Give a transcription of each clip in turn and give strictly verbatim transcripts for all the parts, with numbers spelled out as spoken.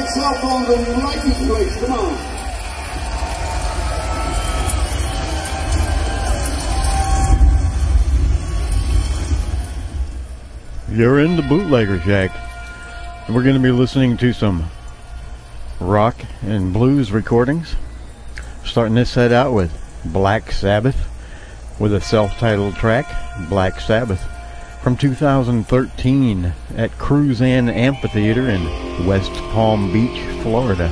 cell phones and license plates. Come on. You're in the Bootlegger Shack. We're going to be listening to some rock and blues recordings. Starting this set out with Black Sabbath with a self-titled track, Black Sabbath, from two thousand thirteen at Cruzan Amphitheater in West Palm Beach, Florida.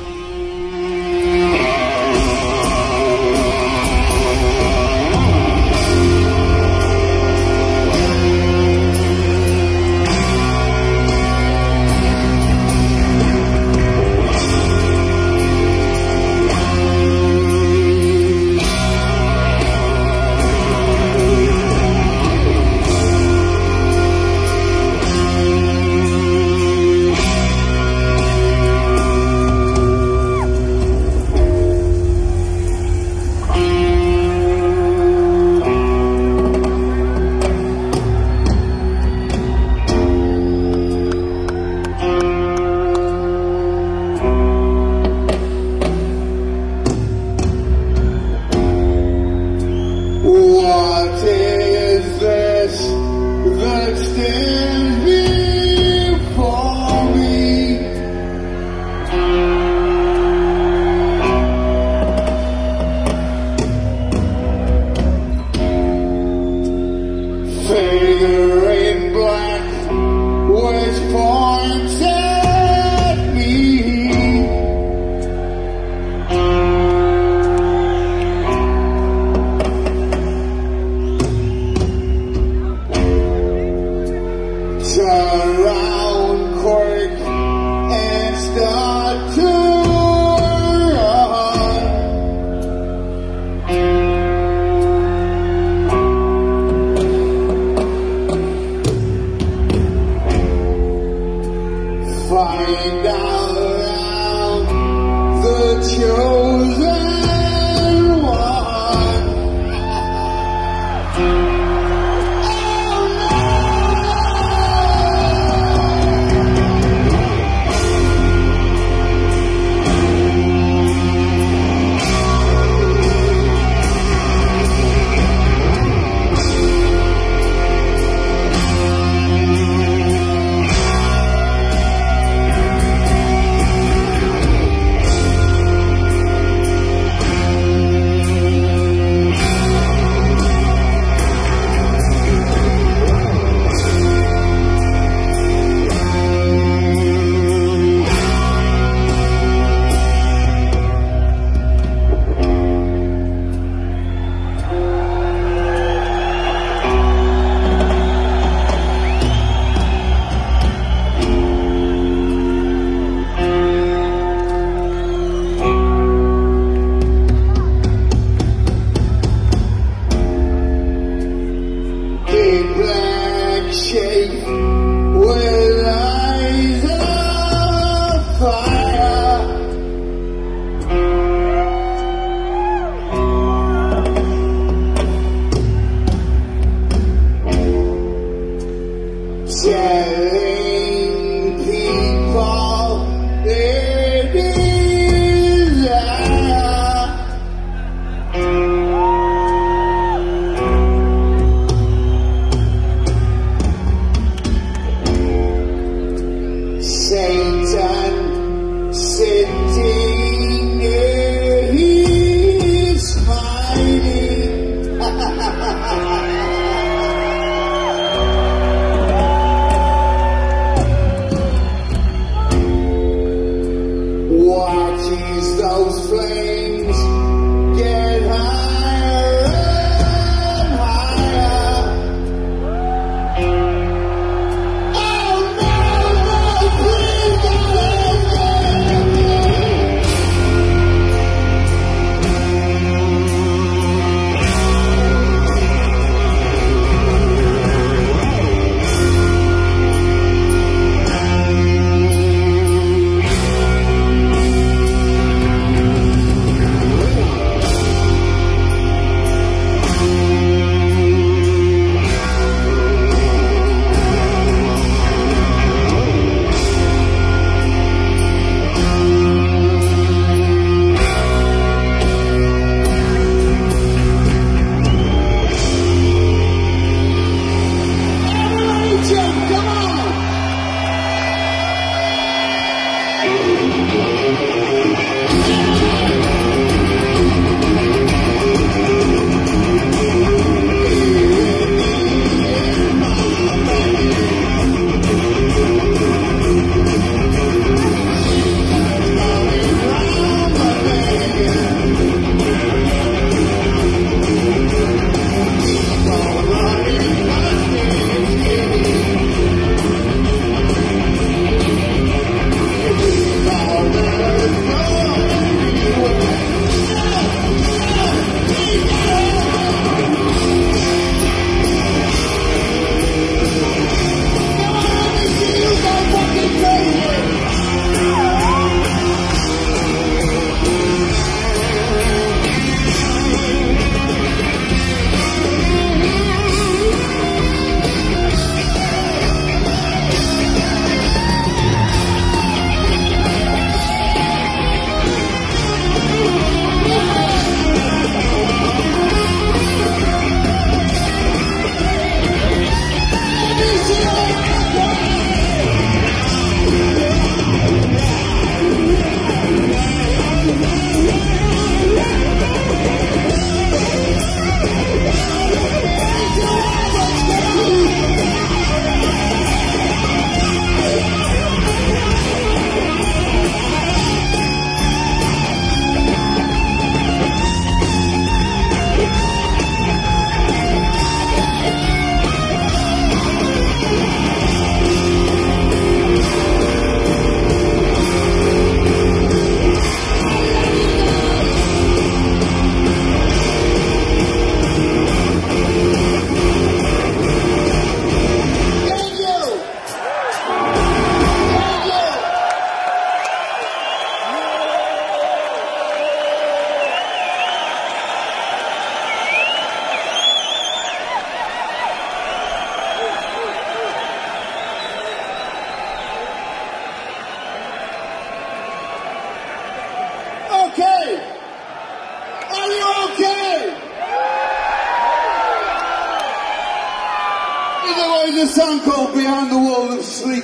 song called Behind the Wall of Sleep.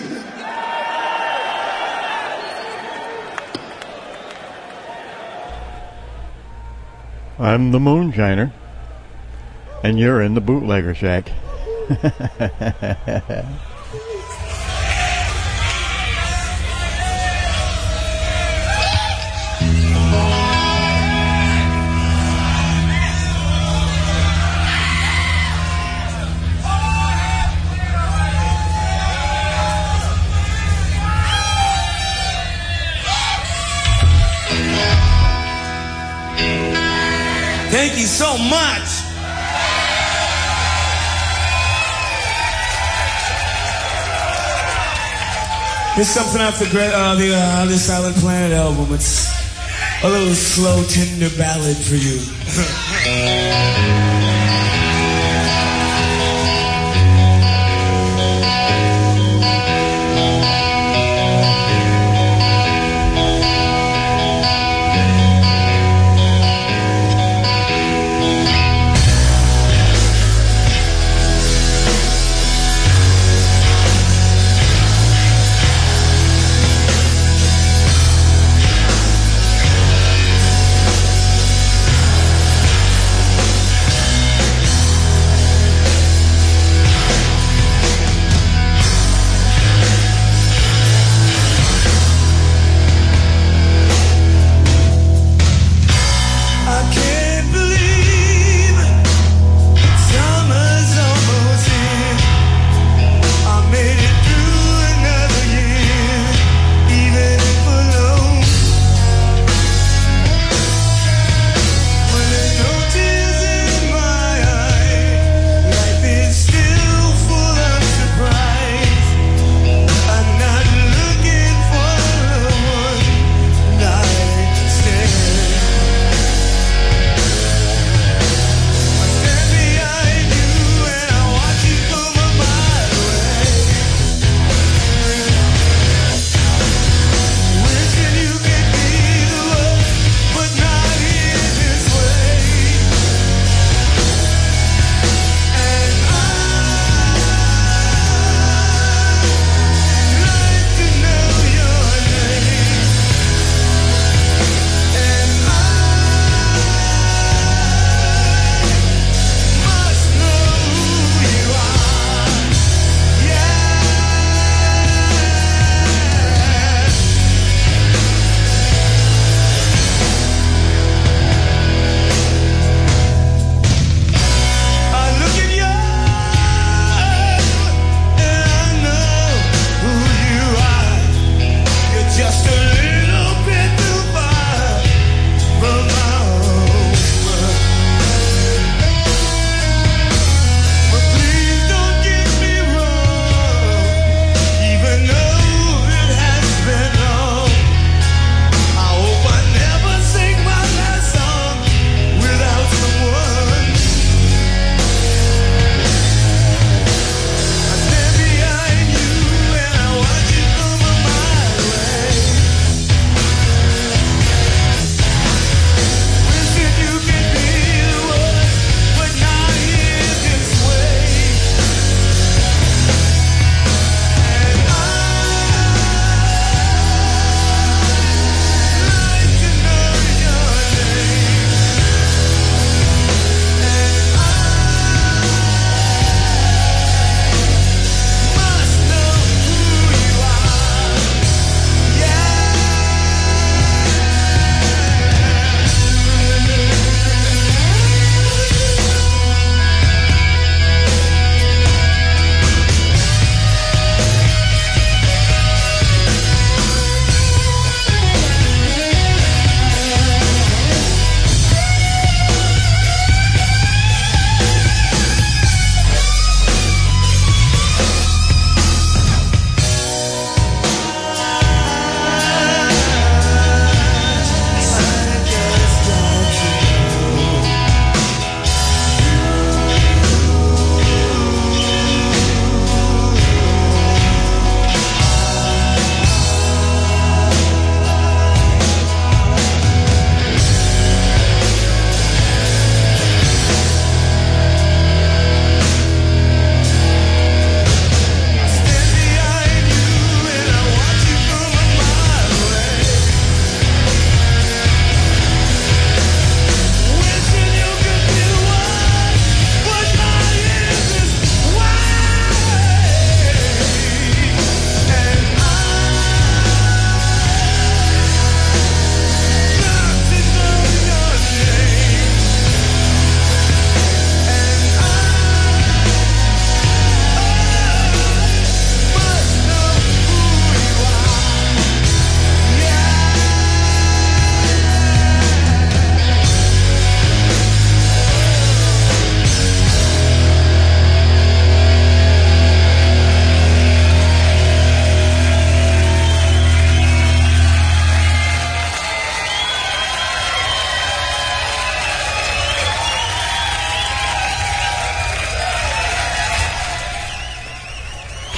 I'm the Moonshiner, and you're in the Bootlegger Shack. Thank you so much. Here's something off the great, uh, the uh, the Silent Planet album. It's a little slow, tender ballad for you.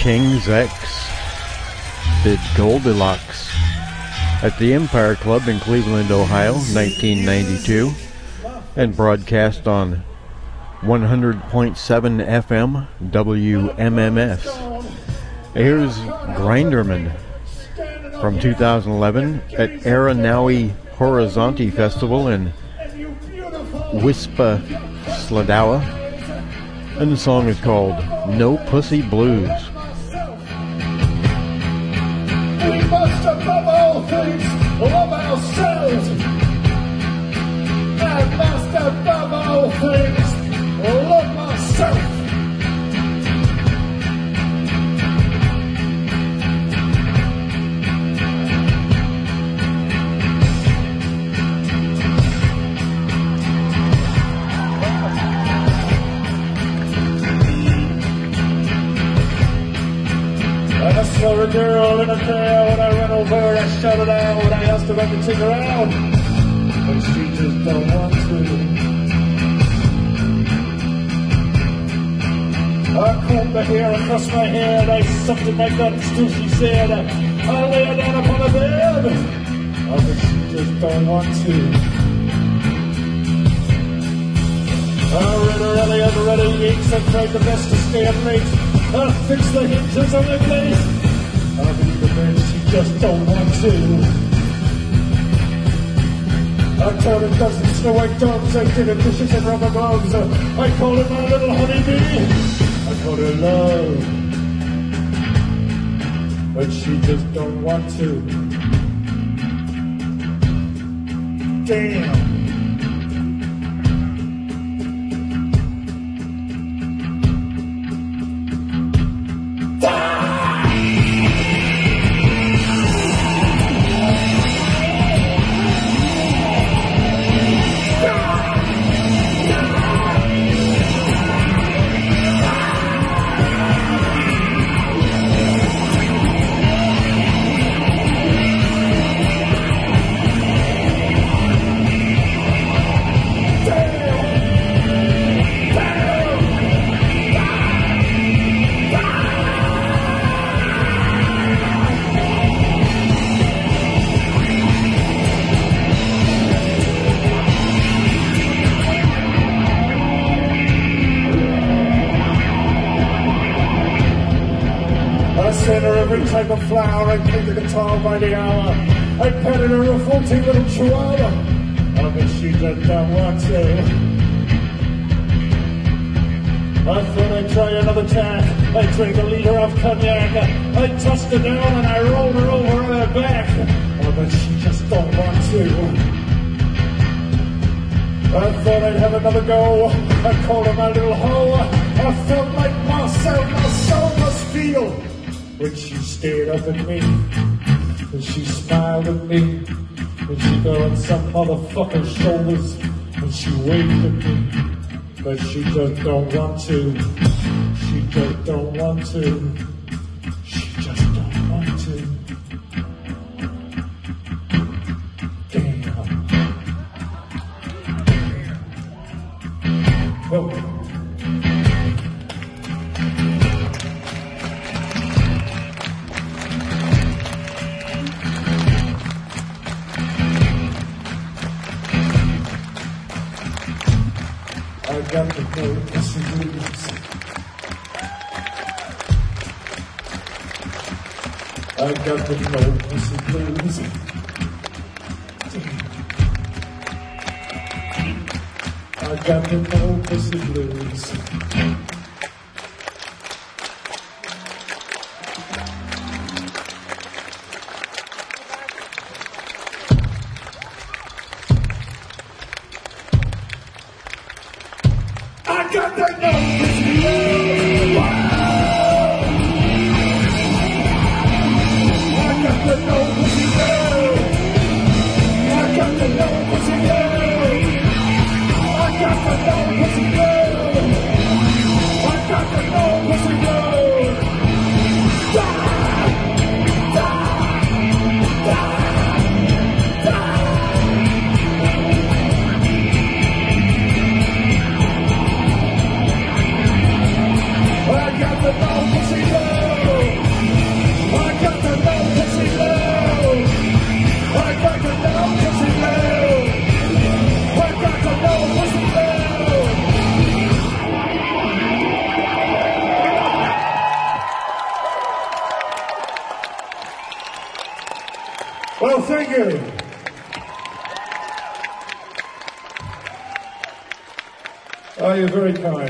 King's X did Goldilocks at the Empire Club in Cleveland, Ohio, nineteen ninety-two, and broadcast on one hundred point seven F M W M M S. Here's Grinderman from two thousand eleven at Aranawi Horizonte Festival in Wispa, Sladowa, and the song is called No Pussy Blues. We must above all things love ourselves. I must above all things love myself. I saw a girl in a crowd, and I ran over and I shouted out, and I asked her if I could take her out, but she just don't want to. I combed the hair across my head, I sucked in my guts till she said, I'll lay her down upon the bed, oh, but she just don't want to. I read her Elliot, read her Yeats, I tried the best to stay up late. I fixed the hinges on the place. I'll be the man, she just don't want to. I turned a dozen snow white dogs, I did her dishes and rubber gloves. I called her my little honeybee, I called her love, but she just don't want to. Damn. Type of flower, I played the guitar by the hour. I petted her a faulty little chihuahua. Oh, but she just don't want to. I thought I'd try another tack. I drank a liter of cognac. I tossed her down and I rolled her over on her back. Oh, but she just don't want to. I thought I'd have another go. I called her my little hoe. I felt like Marcel, my soul must feel. When she stared up at me, and she smiled at me, and she got on some motherfucker's shoulders, and she waved at me, but she just don't want to. She just don't want to. She just don't want to. Damn. Oh. I got the no pussy blues. I got the no pussy blues. I got the no pussy blues. Oh, you're very kind.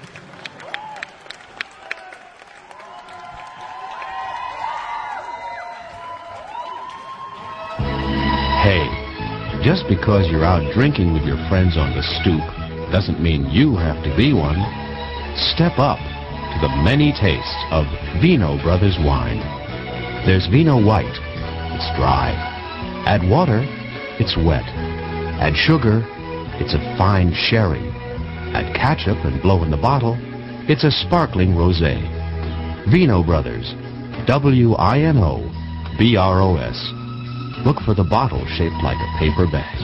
Hey, just because you're out drinking with your friends on the stoop doesn't mean you have to be one. Step up to the many tastes of Vino Brothers wine. There's Vino White. It's dry. Add water, it's wet. Add sugar, it's a fine sherry. Add ketchup and blow in the bottle, it's a sparkling rosé. Vino Brothers. W I N O B R O S. Look for the bottle shaped like a paper bag.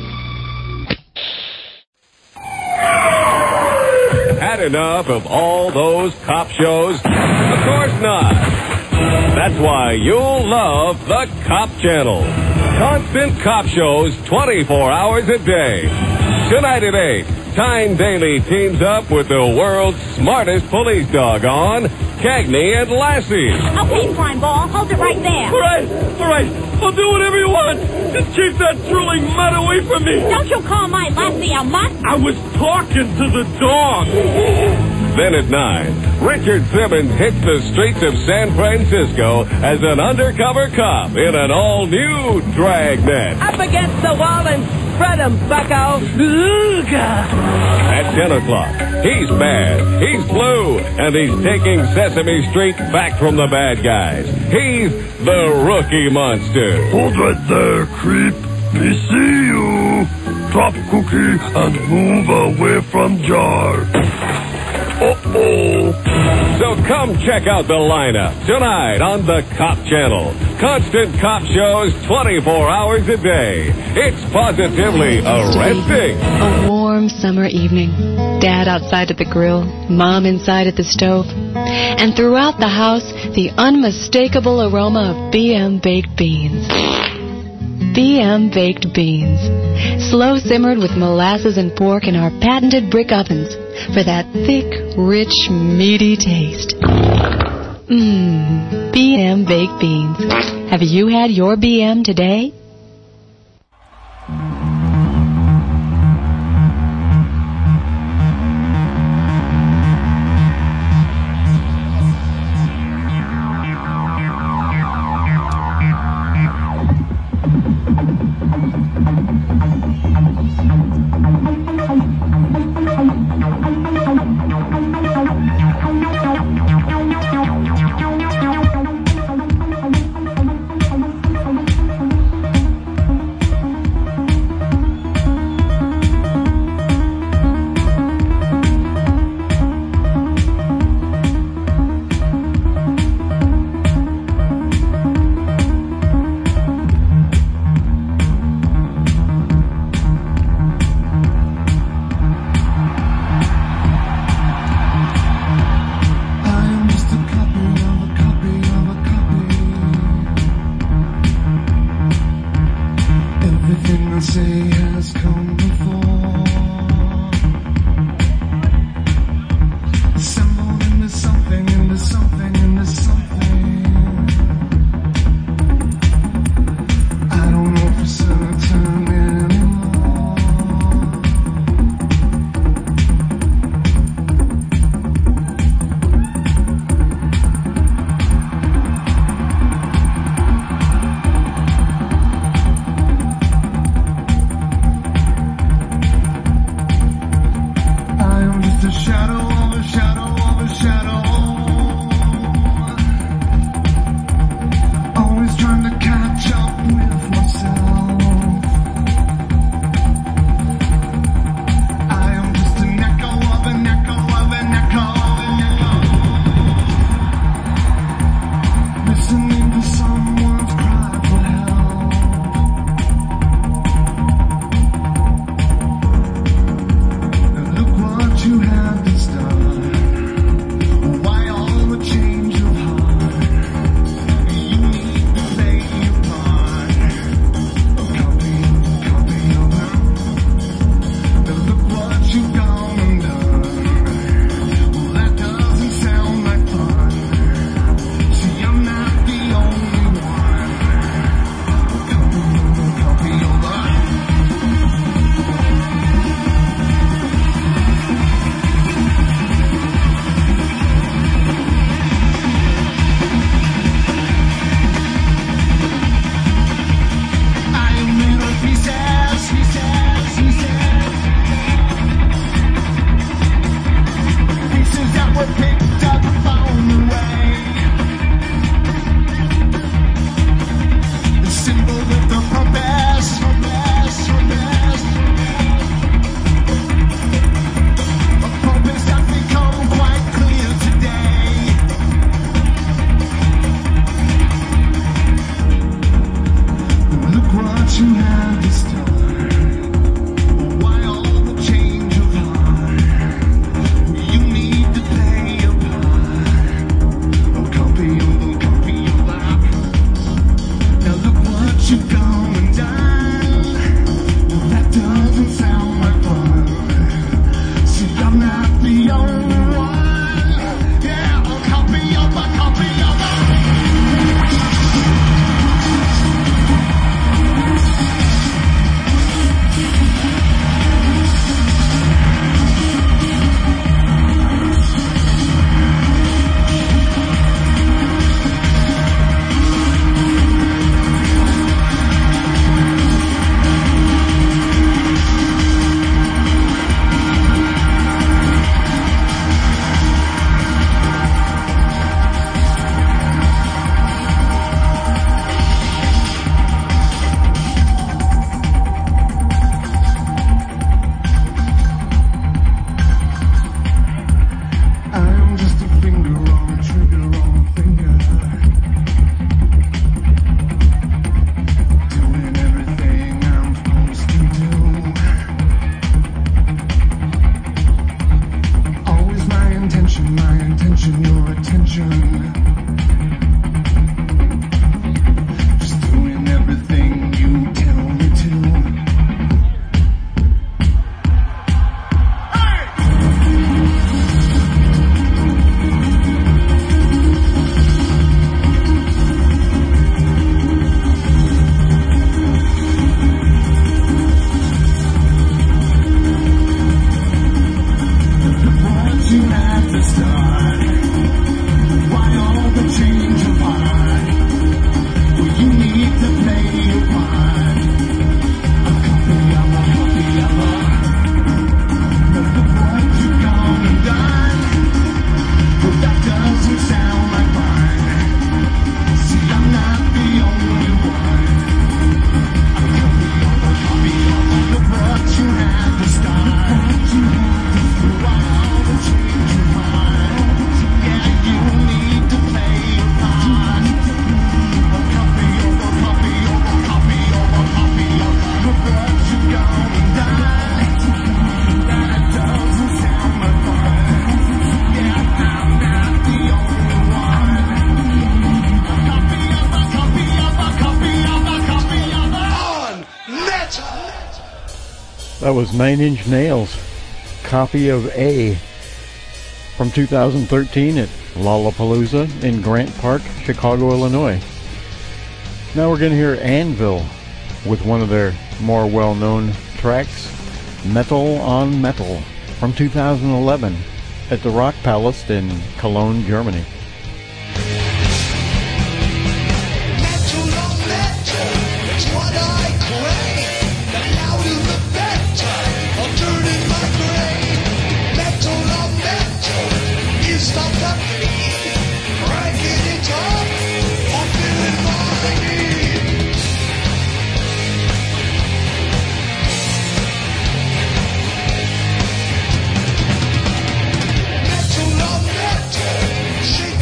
Had enough of all those cop shows? Of course not. That's why you'll love the Cop Channel. Constant cop shows twenty-four hours a day. Tonight at eight, Tyne Daly teams up with the world's smartest police dog on Cagney and Lassie. Okay, Prime Ball, hold it right there. All right, all right, I'll do whatever you want. Just keep that drooling mutt away from me. Don't you call my Lassie a mutt? I was talking to the dog. Then at nine, Richard Simmons hits the streets of San Francisco as an undercover cop in an all-new Dragnet. Up against the wall and spread 'em, bucko. Ooga. At ten o'clock, he's bad, he's blue, and he's taking Sesame Street back from the bad guys. He's the Rookie Monster. Hold right there, creep. We see you. Drop cookie and move away from jar. Uh-oh. So come check out the lineup tonight on the Cop Channel. Constant cop shows twenty-four hours a day. It's positively arresting. A warm summer evening. Dad outside at the grill, Mom inside at the stove. And throughout the house, the unmistakable aroma of B M baked beans. B M baked beans. Slow simmered with molasses and pork in our patented brick ovens for that thick, rich, meaty taste. Mmm, B M baked beans. Have you had your B M today? That was Nine Inch Nails, copy of A, from two thousand thirteen at Lollapalooza in Grant Park, Chicago, Illinois. Now we're going to hear Anvil with one of their more well-known tracks, Metal on Metal, from two thousand eleven at the Rock Palace in Cologne, Germany. Shake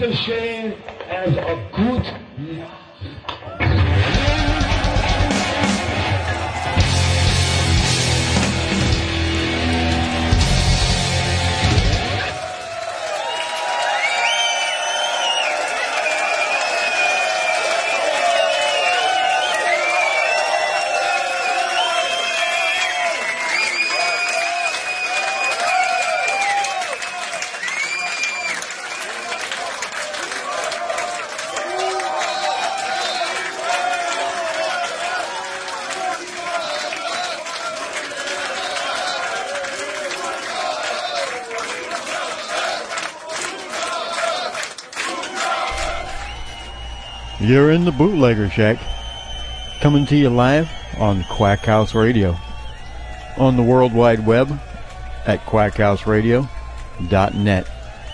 the same as a good laugh. You're in the Bootlegger Shack, coming to you live on Quack House Radio, on the World Wide Web at quack house radio dot net.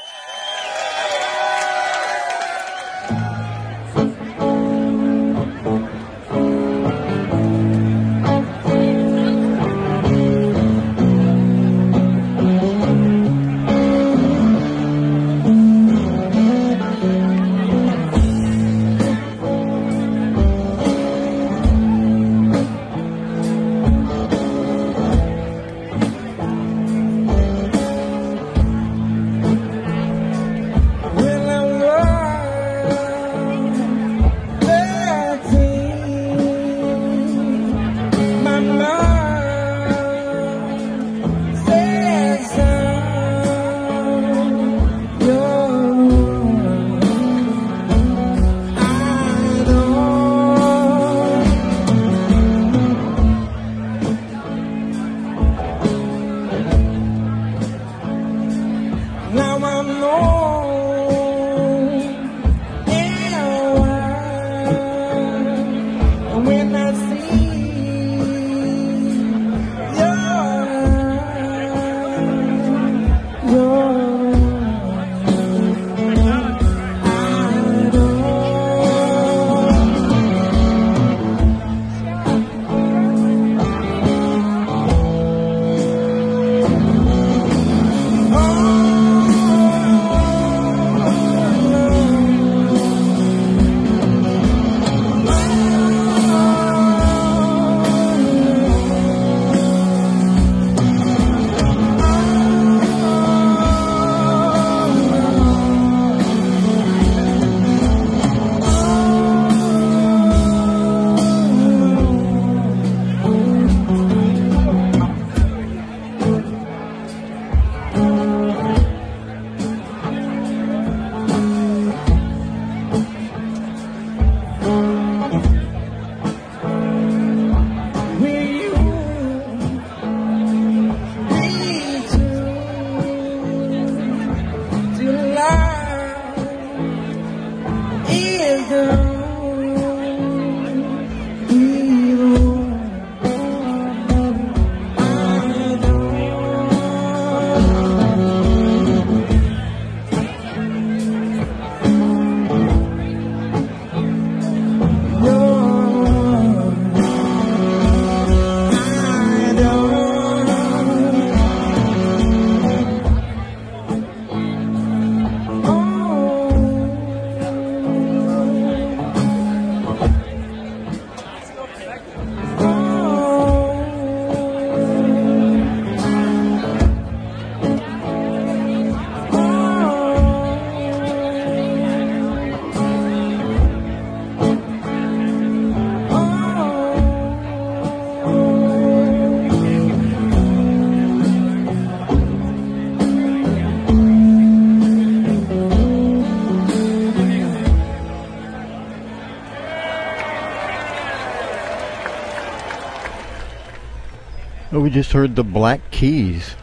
We just heard the Black Keys,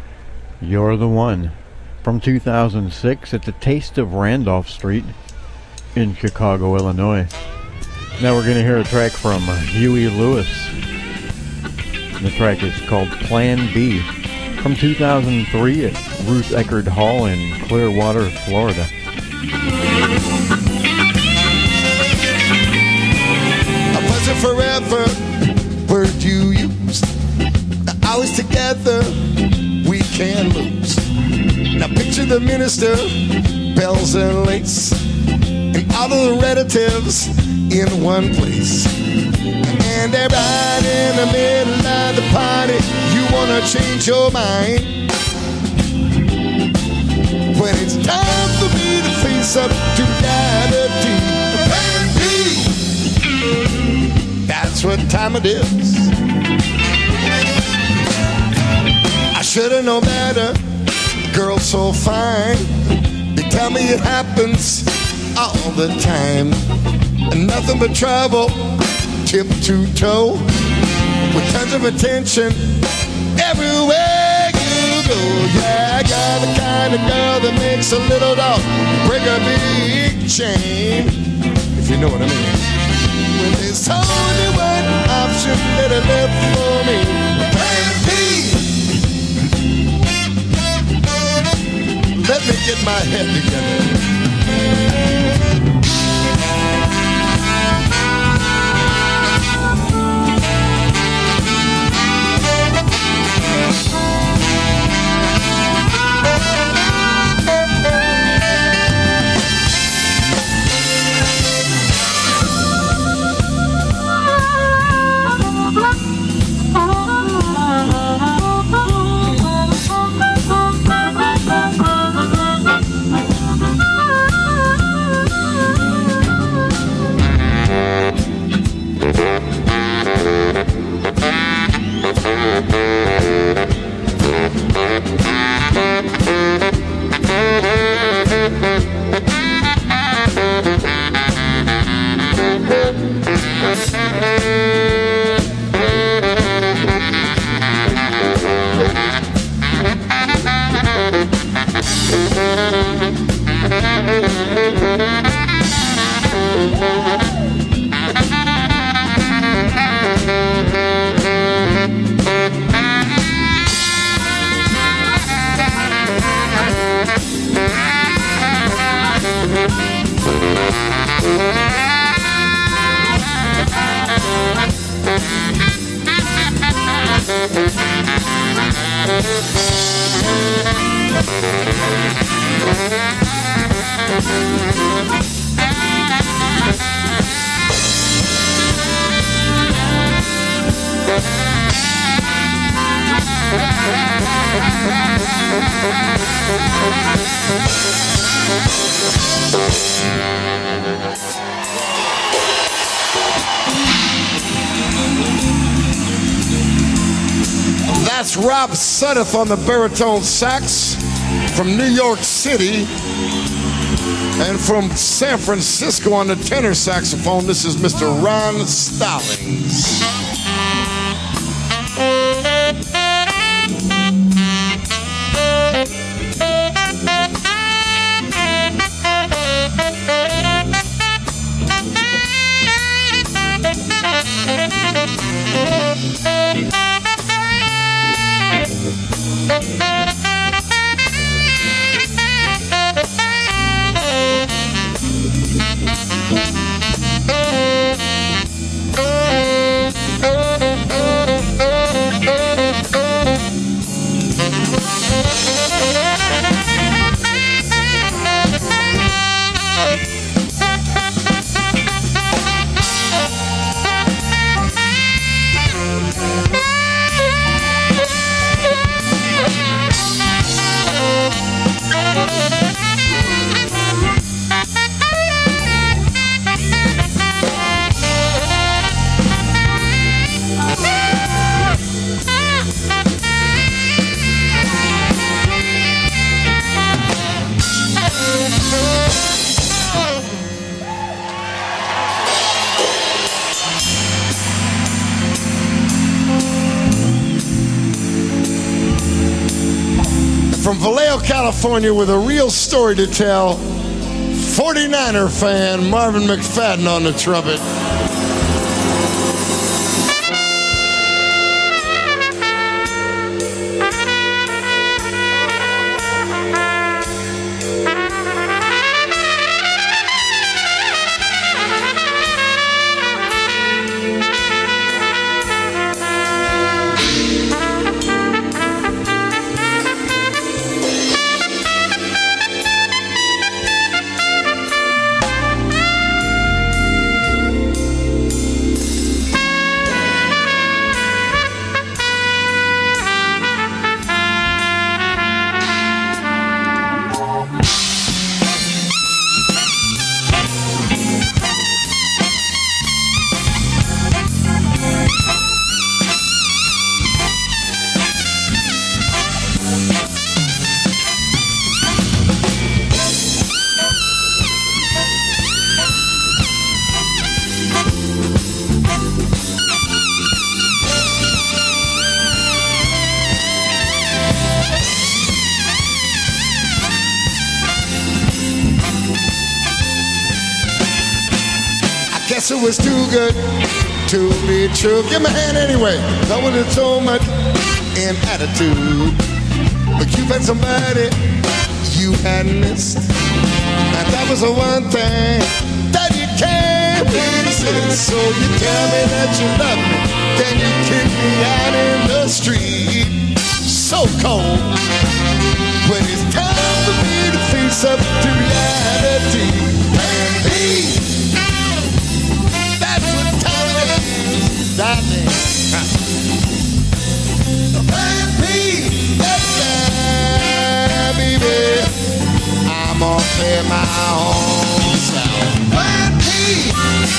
You're the One, from two thousand six at the Taste of Randolph Street in Chicago, Illinois. Now we're going to hear a track from Huey Lewis. The track is called Plan B, from two thousand three at Ruth Eckerd Hall in Clearwater, Florida. I wasn't forever, word you used. Always together, we can lose. Now picture the minister bells and lace, and all of the relatives in one place. And they're right in the middle of the party. You wanna change your mind when it's time for me to face up to reality. Plan B, that's what time it is. I should've known better, girl so fine. They tell me it happens all the time, and nothing but trouble, tip to toe, with tons of attention everywhere you go. Yeah, you're the kind of girl that makes a little dog break a big chain, if you know what I mean. When there's only one option that I left for me, Plan B. Let me get my head together. That's Rob Sudduth on the baritone sax from New York City, and from San Francisco on the tenor saxophone, this is Mister Ron Stallings. From Vallejo, California, with a real story to tell, forty-niner fan Marvin McFadden on the trumpet. guess it was too good to be true. Give me a hand anyway. No one had so much in attitude. But you had somebody you had missed. And that was the one thing that you can't resist. So you tell me that you love me, then you kick me out in the street. So cold. When it's time for me to face up to reality. Plan B. That's what time it is, darling. Plan B. That's that, baby. I'm gonna play my own sound. Plan B.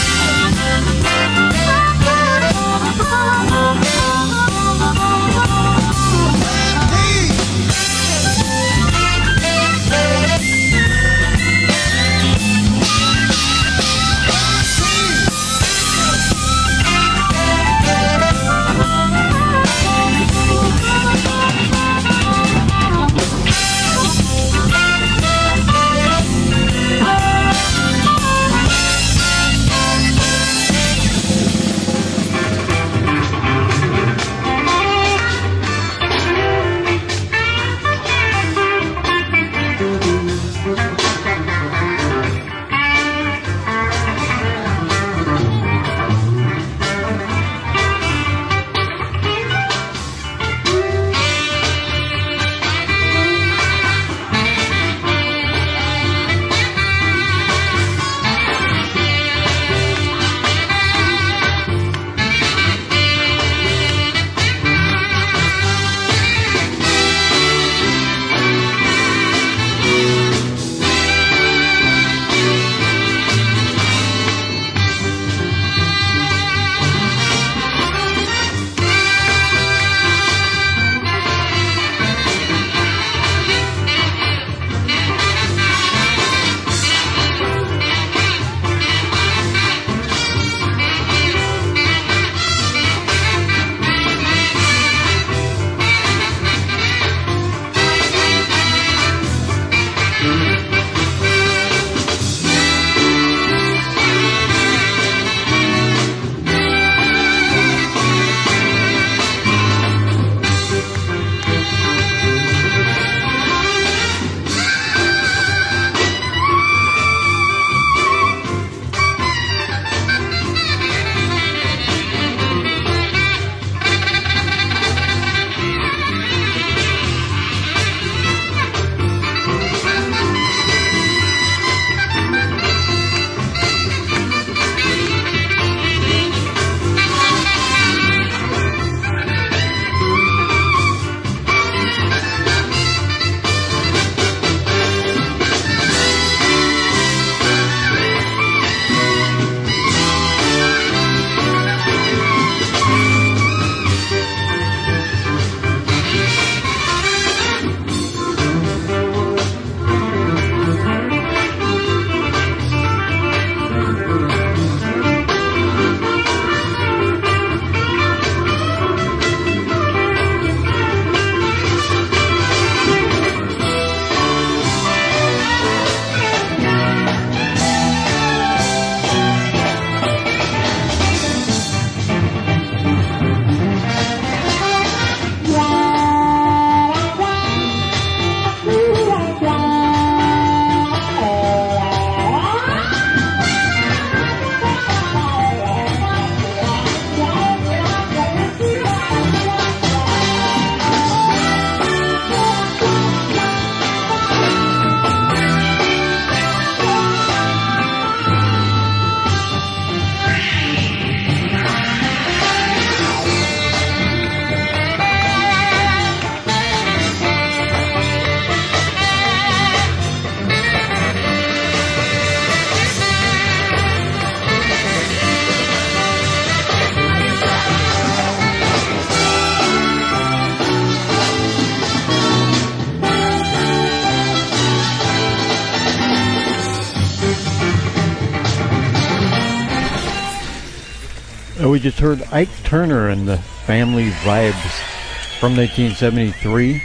We just heard Ike Turner and the Family Vibes from nineteen seventy-three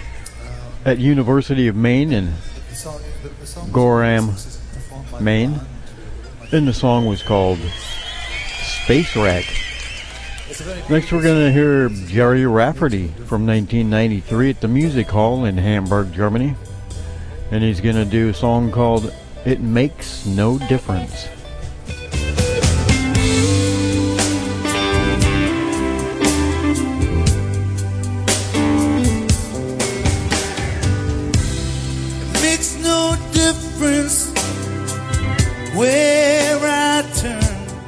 at University of Maine in Gorham, Maine. And the song was called Space Rat. Next we're going to hear Jerry Rafferty from nineteen ninety-three at the Music Hall in Hamburg, Germany. And he's going to do a song called It Makes No Difference. It makes no difference where I turn.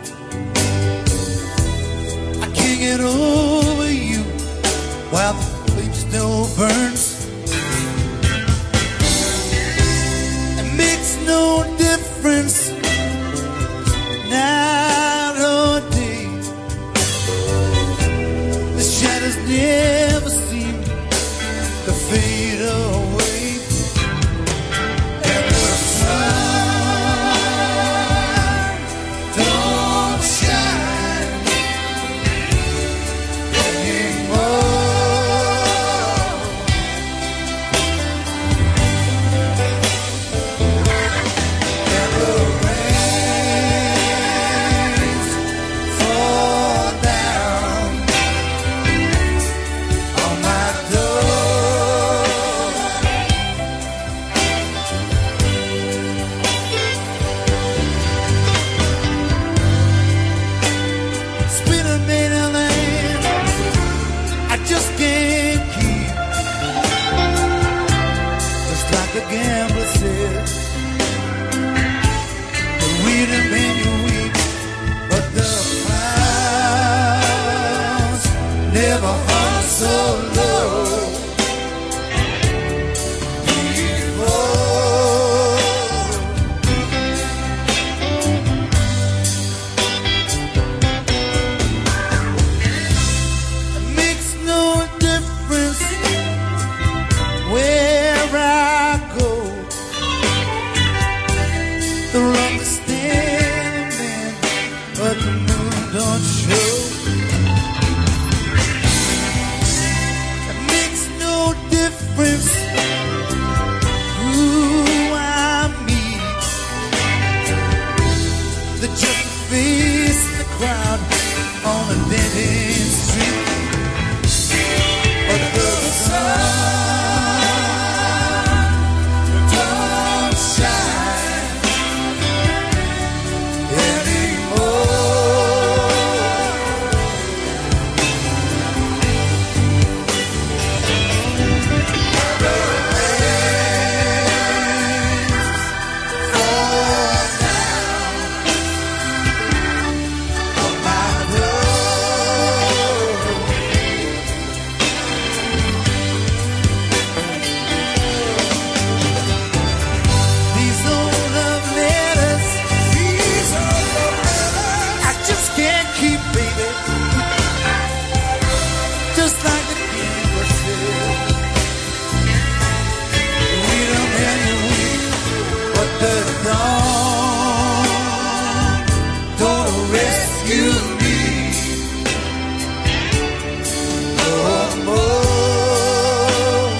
I can't get over you while the flame still burns. It makes no difference night or day. The shadows never seem to fade away. And the sun don't shine anymore. And the rains fall down on my door. Spinning in a land I just can't keep. Just like a gambler said, the reader made you weep, but the clouds never hung so low before. It makes no difference where I go. The wrong is standing, but the moon don't show. It makes no difference who I meet. The just face the crowd on a dead end street. But the sun don't shine anymore. The rains fall down on my door. These old love letters, these old love letters, I just can't keep, baby. Just like the gambler said, read 'em and you weep, but the dawn don't rescue me no more.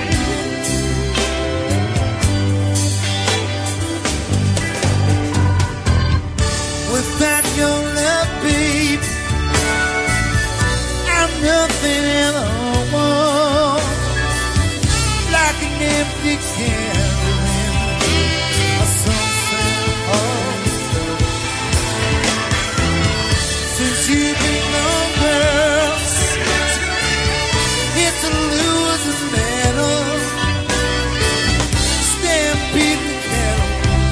Without your love, babe, I'm nothing at all. Like an empty candle in a sunset hall. Since you've been gone, girl, it's a losing battle. Stampeding cattle,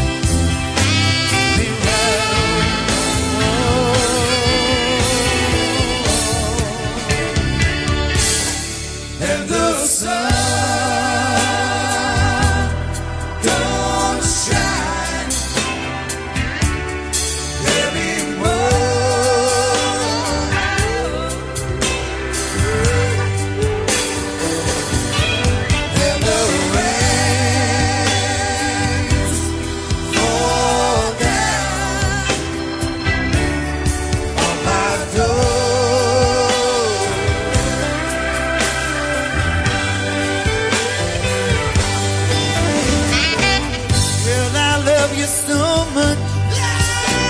they ride on. And the sun don't shine love you so much.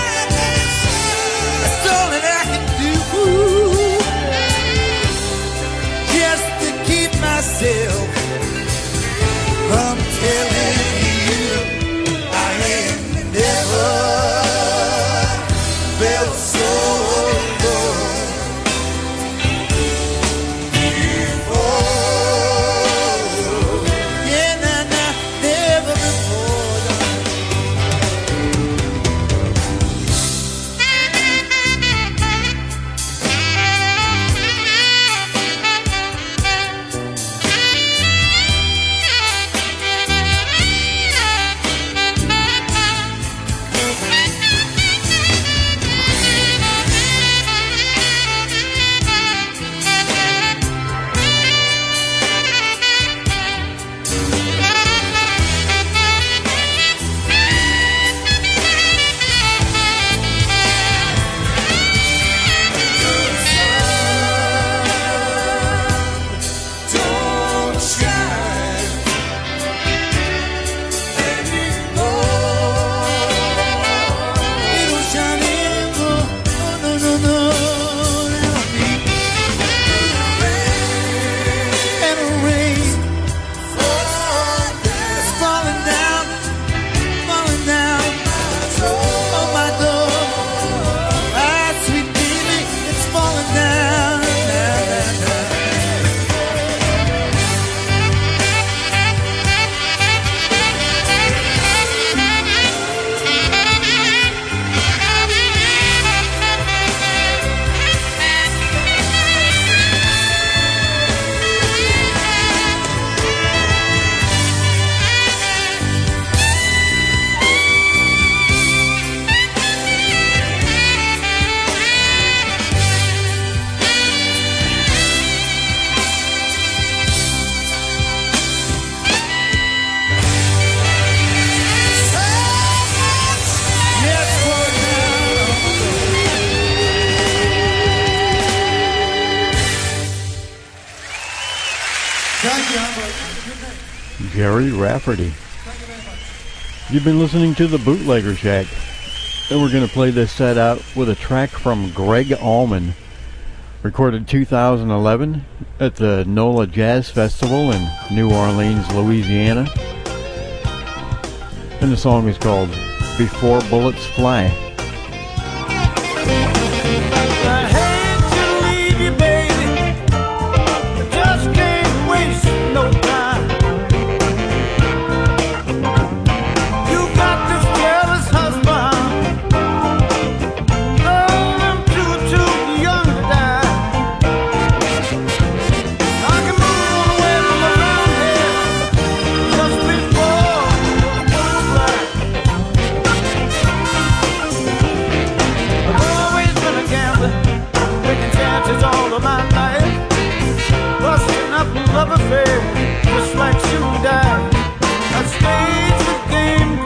Jerry Rafferty. You've been listening to the Bootlegger Shack, and we're going to play this set out with a track from Greg Allman, recorded two thousand eleven at the NOLA Jazz Festival in New Orleans, Louisiana. And the song is called Before Bullets Fly. Just like you die, I stayed the game,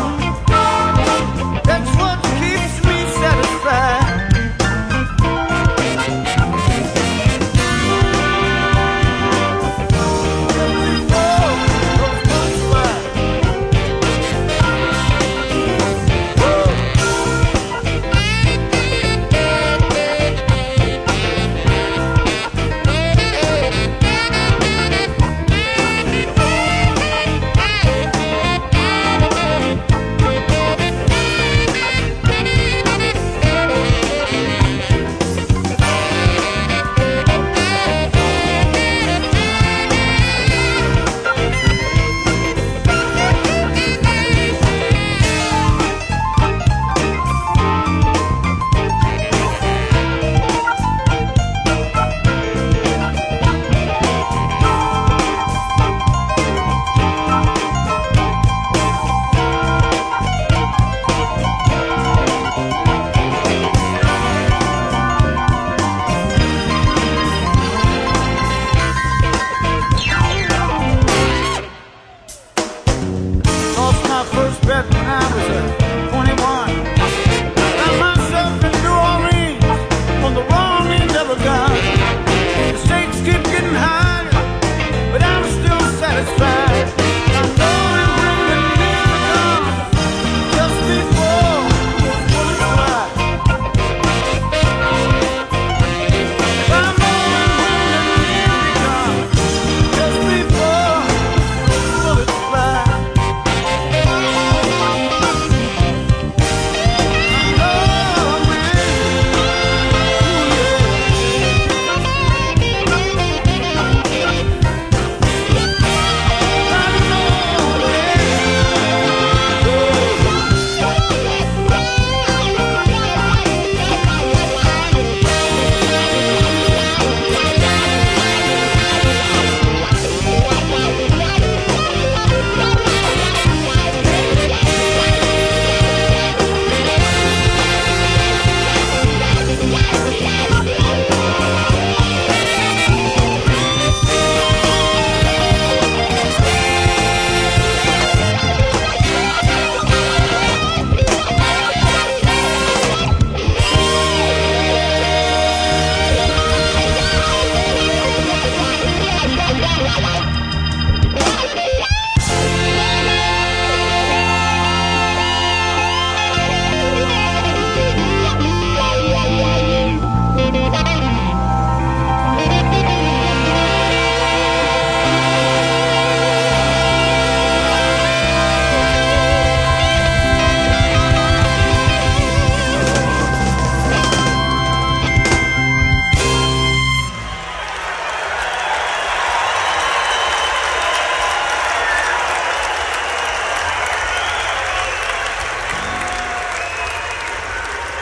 girl. That's what keeps me satisfied.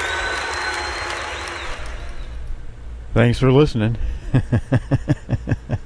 Thanks for listening.